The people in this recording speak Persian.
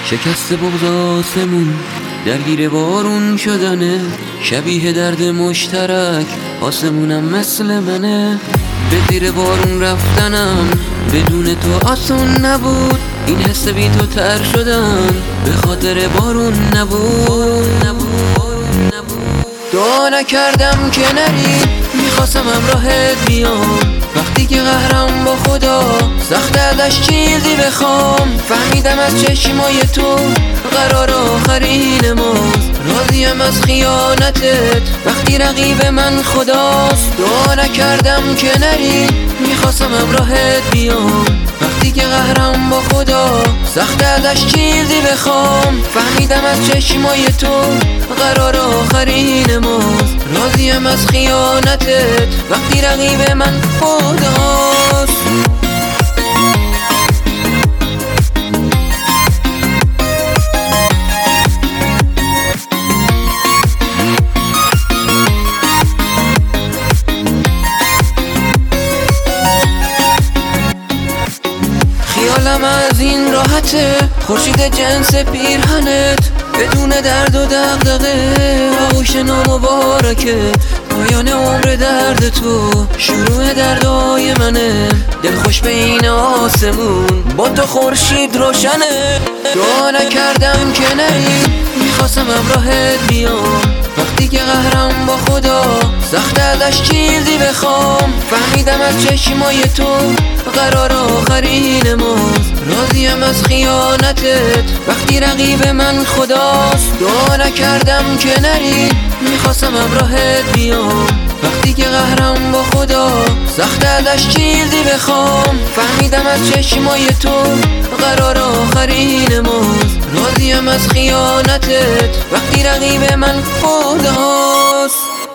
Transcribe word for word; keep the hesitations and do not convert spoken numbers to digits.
شکست بغض آسمون درگیر بارون شدنه، شبیه درد مشترک آسمونم مثل منه. به زیر بارون رفتنم بدون تو آسون نبود، این حس بی تو تر شدن به خاطر بارون نبود. دعا نکردم که نری، میخواستم همراهت بیام وقتی که قهرم با خدا سخت ازش چیزی بخوام. فهمیدم از چشمای تو قرار آخرین ماست، راضیم از خیانتت وقتی رقیب من خداست. دعا نکردم که نری، میخواستم همراهت بیام وقتی که قهرم با خدا سخت ازش چیزی بخوام. فهمیدم از چشمای تو قرار آخرین ماست، راضیم از خیانتت وقتی رقیب من خداست. خیالم از این راحته، خورشید جنس پیرهنت بدون درد و دغدغه، آغوش نامبارکه پایان عمر درد تو شروع دردای منه. دل خوش به این آسمون با تو خورشید روشنه. دعا نکردم که نری، میخواستم همراهت بیام وقتی که قهرم با خدا سخت ازش چیزی بخوام. فهمیدم از چشمای تو قرار آخرین ماست، راضیم از خیانتت وقتی رقیب من خداست. دعا نکردم که نری، میخواستم همراهت بیام وقتی که قهرم با خدا سخت ازش چیزی بخوام. فهمیدم از چشمای تو قرار آخرین ماست، راضیم از خیانتت وقتی رقیب من خداست.